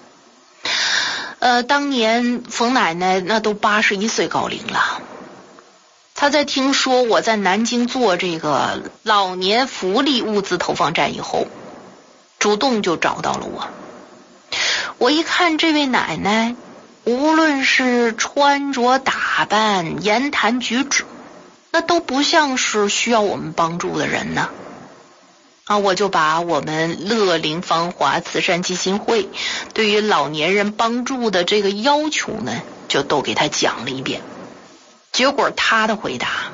当年冯奶奶那都81岁高龄了，她在听说我在南京做这个老年福利物资投放站以后，主动就找到了我。我一看这位奶奶，无论是穿着打扮、言谈举止，那都不像是需要我们帮助的人呢。我就把我们乐龄芳华慈善基金会对于老年人帮助的这个要求呢，就都给他讲了一遍。结果他的回答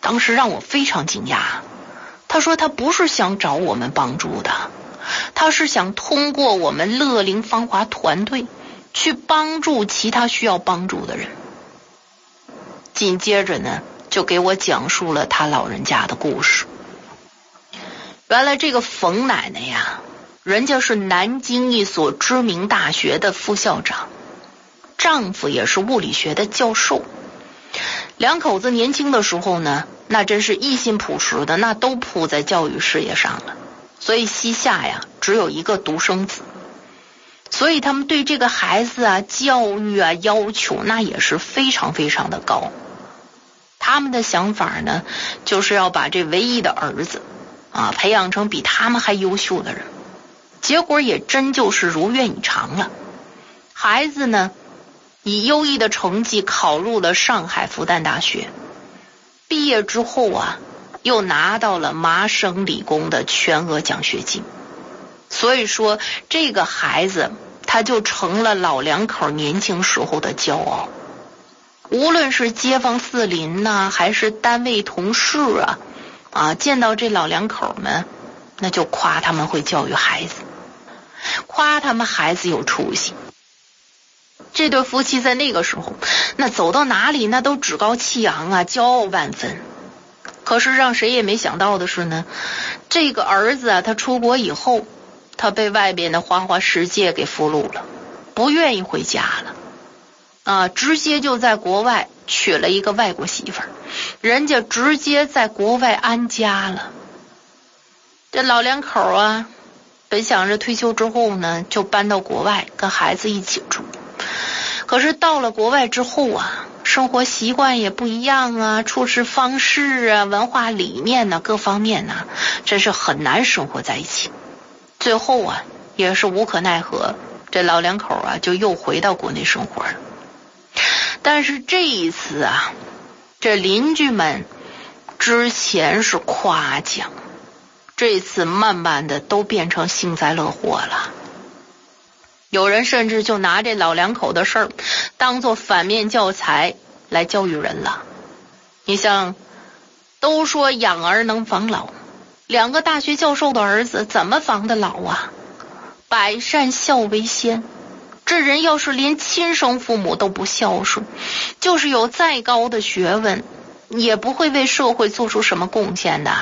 当时让我非常惊讶。他说他不是想找我们帮助的，他是想通过我们乐龄芳华团队去帮助其他需要帮助的人。紧接着呢，就给我讲述了他老人家的故事。原来这个冯奶奶呀，人家是南京一所知名大学的副校长，丈夫也是物理学的教授。两口子年轻的时候呢，那真是一心朴实的，那都扑在教育事业上了。所以膝下呀只有一个独生子，所以他们对这个孩子啊教育啊要求那也是非常非常的高。他们的想法呢，就是要把这唯一的儿子培养成比他们还优秀的人。结果也真就是如愿以偿了。孩子呢，以优异的成绩考入了上海复旦大学，毕业之后啊，又拿到了麻省理工的全额奖学金。所以说，这个孩子他就成了老两口年轻时候的骄傲。无论是街坊四邻呐，还是单位同事见到这老两口们，那就夸他们会教育孩子，夸他们孩子有出息。这对夫妻在那个时候，那走到哪里那都趾高气扬骄傲万分。可是让谁也没想到的是呢，这个儿子他出国以后，他被外边的花花世界给俘虏了，不愿意回家了直接就在国外娶了一个外国媳妇儿，人家直接在国外安家了。这老两口本想着退休之后呢，就搬到国外跟孩子一起住。可是到了国外之后生活习惯也不一样处事方式文化理念各方面真是很难生活在一起。最后也是无可奈何，这老两口就又回到国内生活了。但是这一次这邻居们之前是夸奖，这次慢慢的都变成幸灾乐祸了。有人甚至就拿这老两口的事儿当作反面教材来教育人了。你像都说养儿能防老，两个大学教授的儿子怎么防得老百善孝为先，这人要是连亲生父母都不孝顺，就是有再高的学问也不会为社会做出什么贡献的。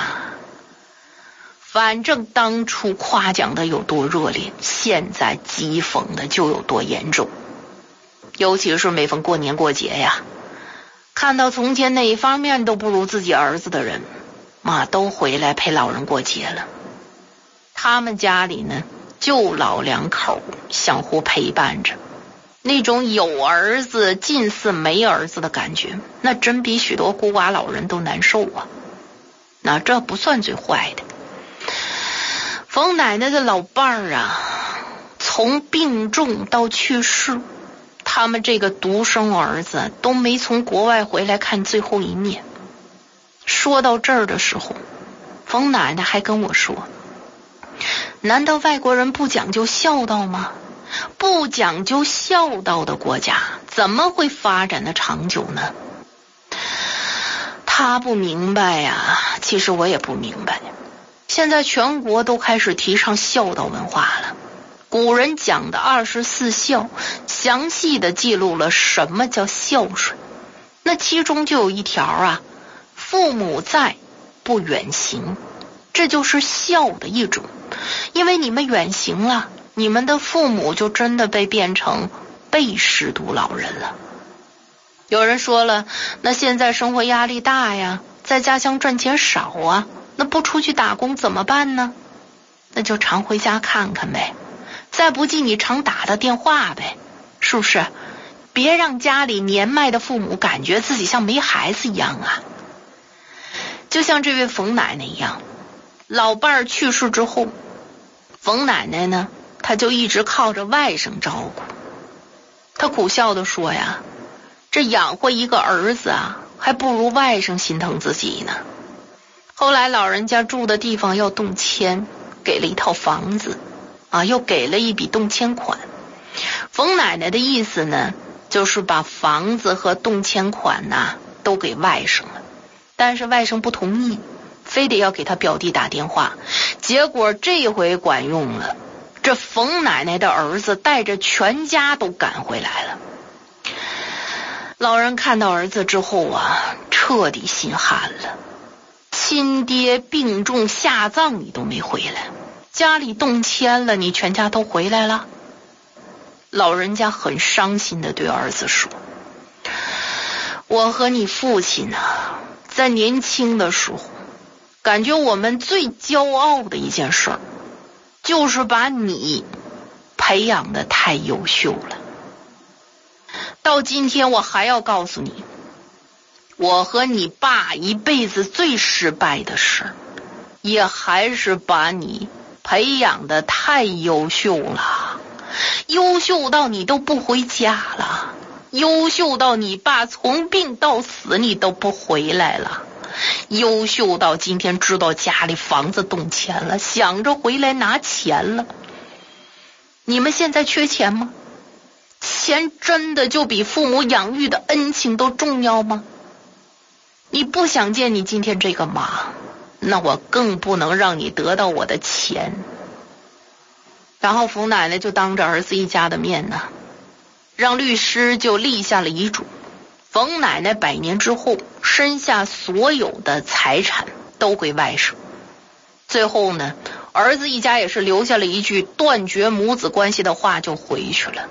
反正当初夸奖的有多热烈，现在讥讽的就有多严重。尤其是每逢过年过节看到从前哪一方面都不如自己儿子的人都回来陪老人过节了。他们家里呢就老两口相互陪伴着，那种有儿子近似没儿子的感觉，那真比许多孤寡老人都难受那这不算最坏的。冯奶奶的老伴儿从病重到去世，他们这个独生儿子都没从国外回来看最后一面。说到这儿的时候，冯奶奶还跟我说，难道外国人不讲究孝道吗？不讲究孝道的国家怎么会发展的长久呢？他不明白其实我也不明白。现在全国都开始提倡孝道文化了。古人讲的24孝详细的记录了什么叫孝顺，那其中就有一条父母在不远行，这就是孝的一种。因为你们远行了，你们的父母就真的被变成被食毒老人了。有人说了，那现在生活压力大在家乡赚钱少那不出去打工怎么办呢？那就常回家看看呗，再不济你常打的电话呗，是不是？别让家里年迈的父母感觉自己像没孩子一样就像这位冯奶奶一样，老伴儿去世之后，冯奶奶呢，她就一直靠着外甥照顾。她苦笑地说这养活一个儿子还不如外甥心疼自己呢。后来老人家住的地方要动迁，给了一套房子又给了一笔动迁款。冯奶奶的意思呢，就是把房子和动迁款都给外甥了， 但是外甥不同意，非得要给他表弟打电话。结果这回管用了，这冯奶奶的儿子带着全家都赶回来了。老人看到儿子之后啊，彻底心寒了。亲爹病重下葬你都没回来，家里动迁了，你全家都回来了。老人家很伤心地对儿子说，我和你父亲啊，在年轻的时候感觉我们最骄傲的一件事就是把你培养得太优秀了。到今天我还要告诉你，我和你爸一辈子最失败的事也还是把你培养得太优秀了，优秀到你都不回家了，优秀到你爸从病到死你都不回来了，优秀到今天知道家里房子动迁了，想着回来拿钱了。你们现在缺钱吗？钱真的就比父母养育的恩情都重要吗？你不想见你今天这个妈，那我更不能让你得到我的钱。然后冯奶奶就当着儿子一家的面呢，让律师就立下了遗嘱，冯奶奶100年之后身下所有的财产都归外甥。最后呢，儿子一家也是留下了一句断绝母子关系的话就回去了。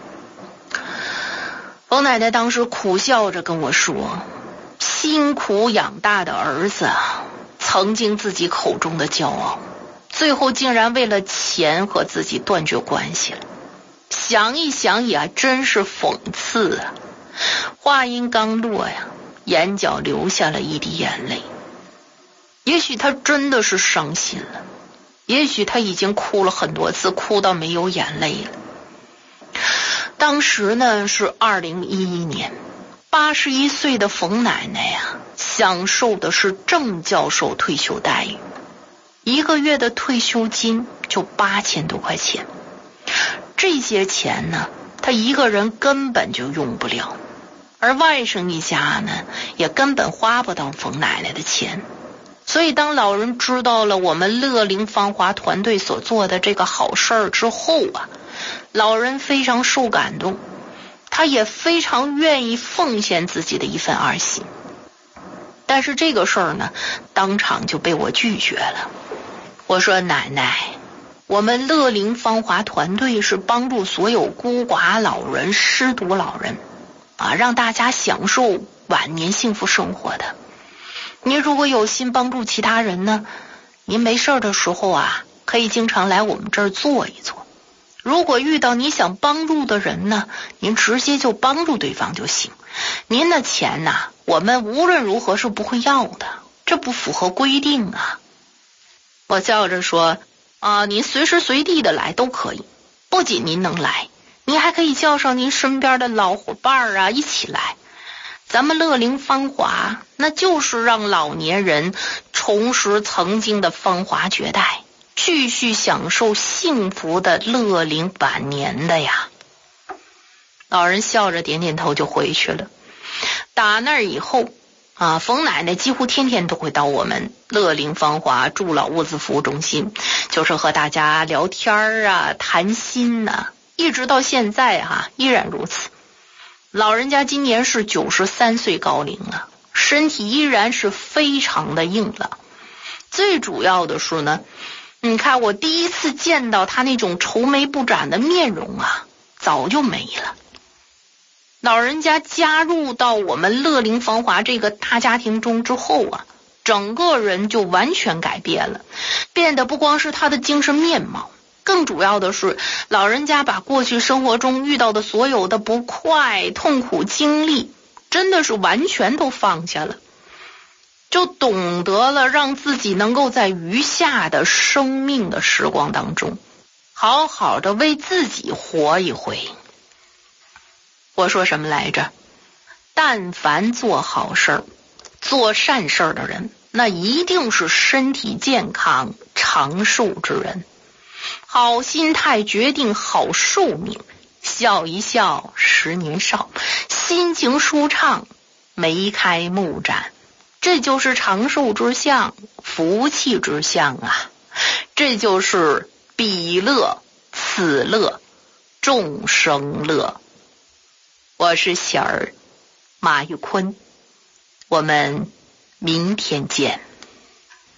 冯奶奶当时苦笑着跟我说，辛苦养大的儿子曾经自己口中的骄傲，最后竟然为了钱和自己断绝关系了。想一想也真是讽刺啊。话音刚落呀，眼角流下了一滴眼泪。也许他真的是伤心了，也许他已经哭了很多次，哭到没有眼泪了。当时呢是2011年，81岁的冯奶奶呀，享受的是正教授退休待遇，1个月的退休金就8000多块钱。这些钱呢，他一个人根本就用不了，而外甥一家呢，也根本花不到冯奶奶的钱。所以当老人知道了我们乐龄芳华团队所做的这个好事儿之后啊，老人非常受感动，他也非常愿意奉献自己的一份爱心。但是这个事儿呢，当场就被我拒绝了。我说，奶奶，我们乐龄芳华团队是帮助所有孤寡老人、失独老人啊，让大家享受晚年幸福生活的。您如果有心帮助其他人呢，您没事的时候啊，可以经常来我们这儿坐一坐。如果遇到你想帮助的人呢，您直接就帮助对方就行。您的钱呢，我们无论如何是不会要的，这不符合规定啊。我笑着说，您随时随地的来都可以，不仅您能来，您还可以叫上您身边的老伙伴啊一起来。咱们乐龄芳华，那就是让老年人重拾曾经的芳华绝代，继续享受幸福的乐龄晚年的呀。老人笑着点点头就回去了。打那儿以后冯奶奶几乎天天都会到我们乐龄芳华助老物资服务中心，就是和大家聊天啊，谈心啊，一直到现在依然如此。老人家今年是93岁高龄了，身体依然是非常的硬朗。最主要的是呢，你看我第一次见到他那种愁眉不展的面容早就没了。老人家加入到我们乐龄芳华这个大家庭中之后整个人就完全改变了，变得不光是他的精神面貌，更主要的是老人家把过去生活中遇到的所有的不快、痛苦经历真的是完全都放下了，就懂得了让自己能够在余下的生命的时光当中好好的为自己活一回。我说什么来着？但凡做好事、做善事的人，那一定是身体健康、长寿之人。好心态决定好寿命，笑一笑10年少，心情舒畅，眉开目展， 这就是长寿之相，福气之相啊！这就是彼乐、此乐、众生乐。我是喜儿，马玉坤，我们明天见。